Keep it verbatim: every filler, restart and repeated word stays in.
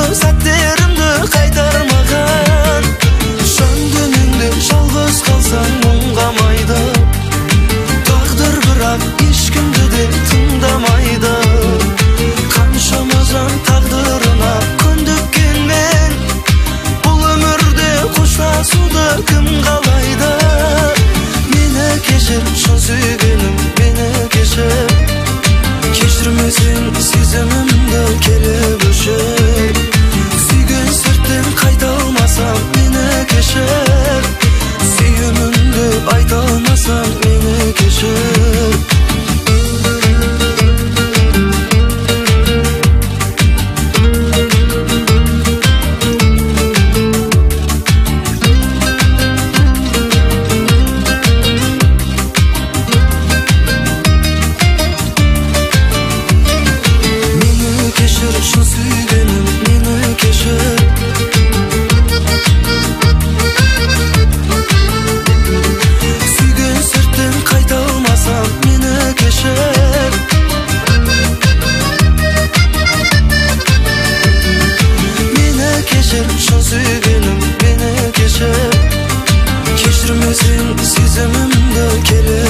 сәттерімді қайтармаған. Жан дүниеңде жалғыз қалсаң мұңғамайды, тағдыр бірақ ешкімді де тыңдамайды. Қаншама жан тағдырына көндіккенмен, бұл өмірде қоштасуды кім қалайды? Мені кешір, шын сүйгенім, мені кешір. Кешірмесең сезімімді келіп өшір. Сүйген сәттен қайта алмасам, мені кешір. Сүйемінді айта алмасам, мені кешір. Шын сүйгенім, мені кешір. Сүйген сәттен қайта алмасам, мені кешір. Мені кешір, шын сүйгенім, мені кешір. Кешірмесең сезімімді келіп